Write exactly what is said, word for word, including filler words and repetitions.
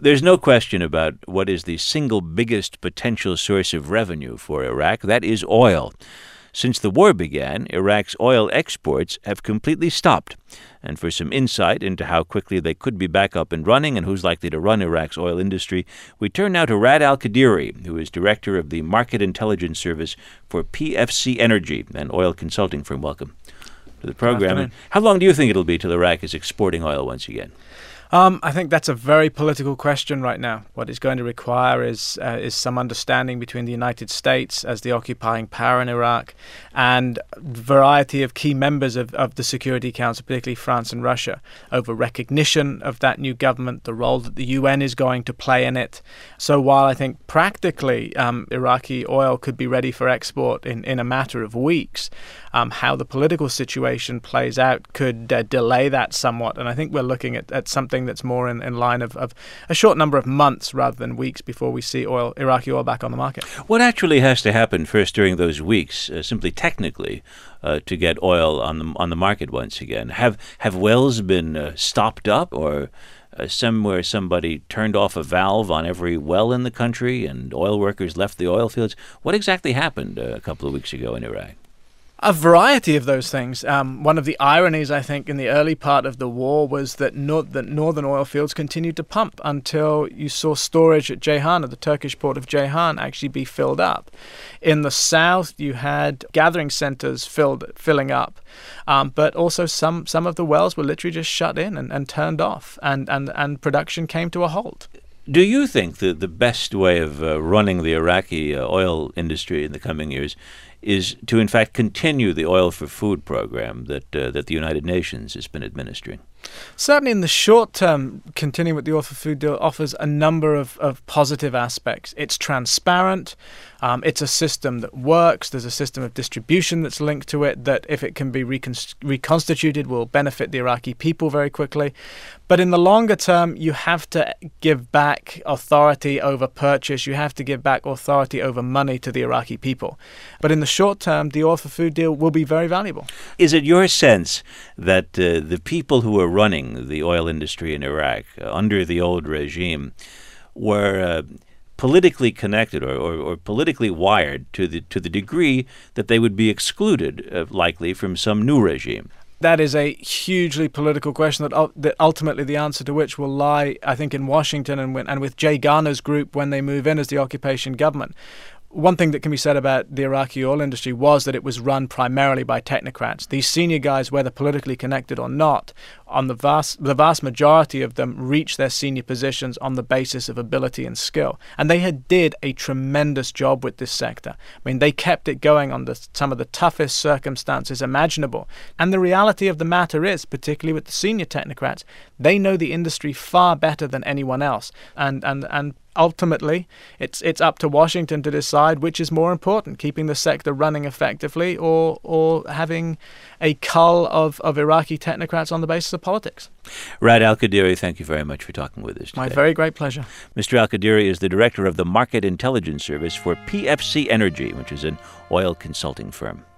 There's no question about what is the single biggest potential source of revenue for Iraq. That is oil. Since the war began, Iraq's oil exports have completely stopped. And for some insight into how quickly they could be back up and running and who's likely to run Iraq's oil industry, we turn now to Rad Al-Qadiri, who is director of the Market Intelligence Service for P F C Energy, an oil consulting firm. Welcome to the program. How long do you think it'll be till Iraq is exporting oil once again? Um, I think that's a very political question right now. What it's going to require is uh, is some understanding between the United States as the occupying power in Iraq and a variety of key members of, of the Security Council, particularly France and Russia, over recognition of that new government, the role that the U N is going to play in it. So while I think practically um, Iraqi oil could be ready for export in, in a matter of weeks, um, how the political situation plays out could uh, delay that somewhat. And I think we're looking at, at something that's more in, in line of, of a short number of months rather than weeks before we see oil, Iraqi oil back on the market. What actually has to happen first during those weeks, uh, simply technically, uh, to get oil on the on the market once again? Have have wells been uh, stopped up, or uh, somewhere somebody turned off a valve on every well in the country and oil workers left the oil fields? What exactly happened uh, a couple of weeks ago in Iraq? A variety of those things. Um, one of the ironies, I think, in the early part of the war was that, nor- that northern oil fields continued to pump until you saw storage at Ceyhan, at the Turkish port of Ceyhan, actually be filled up. In the south, you had gathering centers filled, filling up, um, but also some, some of the wells were literally just shut in and, and turned off, and, and, and production came to a halt. Do you think that the best way of uh, running the Iraqi uh, oil industry in the coming years is to, in fact, continue the Oil for Food program that uh, that the United Nations has been administering? Certainly in the short term, continuing with the Oil for Food deal offers a number of, of positive aspects. It's transparent. Um, it's a system that works. There's a system of distribution that's linked to it that, if it can be reconst- reconstituted, will benefit the Iraqi people very quickly. But in the longer term, you have to give back authority over purchase. You have to give back authority over money to the Iraqi people. But in the short term, the Oil for Food deal will be very valuable. Is it your sense that uh, the people who are running the oil industry in Iraq uh, under the old regime were uh, politically connected or, or, or politically wired to the to the degree that they would be excluded, uh, likely, from some new regime? That is a hugely political question that, uh, that ultimately the answer to which will lie, I think, in Washington and, when, and with Jay Garner's group when they move in as the occupation government. One thing that can be said about the Iraqi oil industry was that it was run primarily by technocrats. These senior guys, whether politically connected or not, on the vast the vast majority of them reached their senior positions on the basis of ability and skill. And they had did a tremendous job with this sector. I mean, they kept it going under some of the toughest circumstances imaginable. And the reality of the matter is, particularly with the senior technocrats, they know the industry far better than anyone else. And and and ultimately, it's it's up to Washington to decide which is more important, keeping the sector running effectively or or having a cull of, of Iraqi technocrats on the basis of politics. Rad Al-Qadiri, thank you very much for talking with us today. My very great pleasure. Mister Al-Qadiri is the director of the Market Intelligence Service for P F C Energy, which is an oil consulting firm.